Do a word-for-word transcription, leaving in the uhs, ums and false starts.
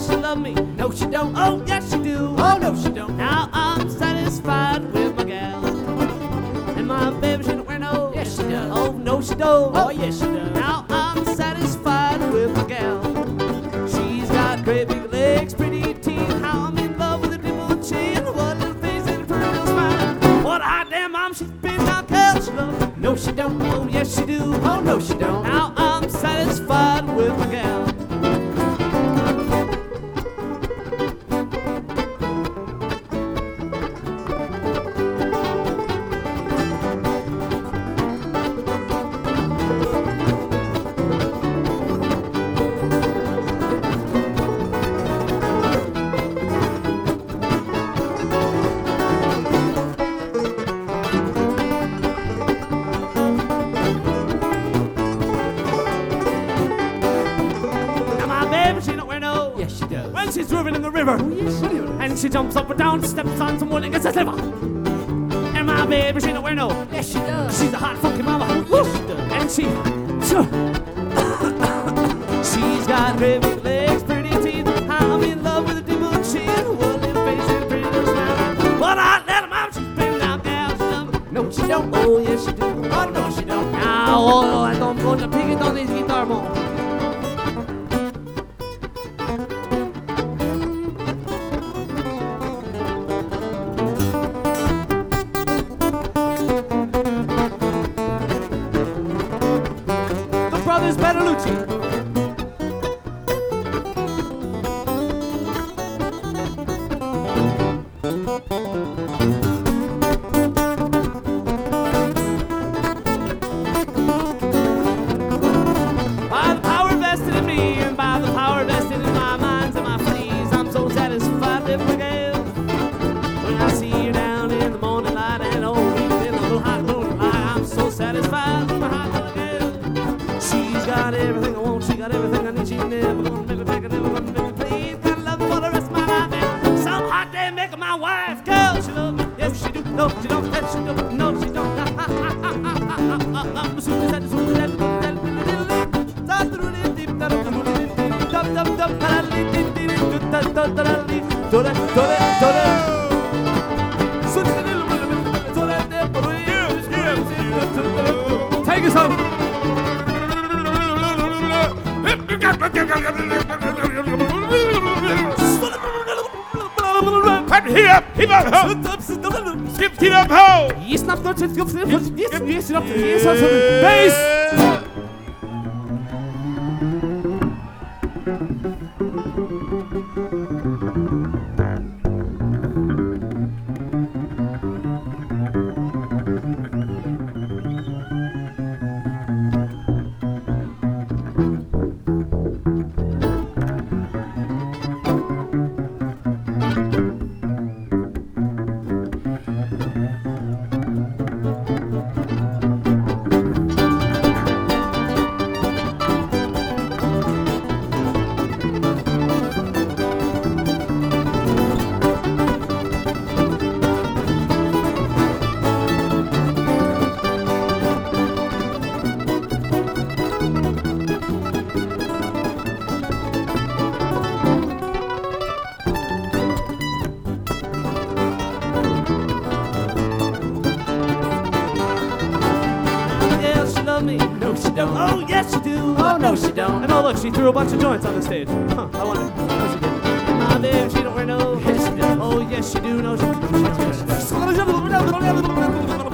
she love me? No, she don't. Oh, yes, she do. Oh, no, she don't. Now I'm satisfied with my gal. And my baby, she don't wear no. Yes, she does. Oh, no, she don't. Oh, yes, she does. Now I'm satisfied with my gal. She's got great big legs, pretty teeth. How I'm in love with a dimpled chin. What a little face and a pretty little smile. What a hot damn mom she's been now, girl. She love me. No, she don't. Oh, yes, she do. Oh, no, she don't. Now I'm satisfied with my gal. She don't wear no. Yes, she does. When she's swimming in the river, Oh, yes, she does. and she jumps up and down, steps on some wood and gets a sliver. And my baby, she don't wear no. Yes, she does. She's a hot funky mama. Yes, she does. And she, she's got great big legs, pretty teeth. I'm in love with a dimpled chin, what a little face and a pretty little smile. What a little mom, she's been down, gal. She love me. No, she don't. Oh yes, she do. Oh, no, she don't. Now, oh, I don't go to pick it on this guitar more. Brothers Bertolucci. By the power vested in me and by the power vested in my minds and my fleas, I'm so satisfied with my gal. When I see her down in the morning light and oh, even in the little hot moonlight, I'm so satisfied with my hot little gal. She's got everything I want, she got everything I need. She never gonna make me beg, never gonna make me please. Gotta love her for the rest of my life. And some hot day make her my wife. Girl, she love me, yes she do. No, she don't, yes she don't, no she don't. Ha ha ha ha ha ha ha ha. I'm super sad, super sad, super sad. Take us home. Heat up, heat up, ho! Skip, heat up, ho! You snap not to go for this. Yes, yes, up. Yes, up. Bass. Me. No, she don't. Oh, yes, she do. Oh, no, she don't. And oh, look, she threw a bunch of joints on the stage. Huh, I wonder. No, she didn't. My baby, she don't wear no. Yes, she does. Oh, yes, she do. No, she, yes, she does.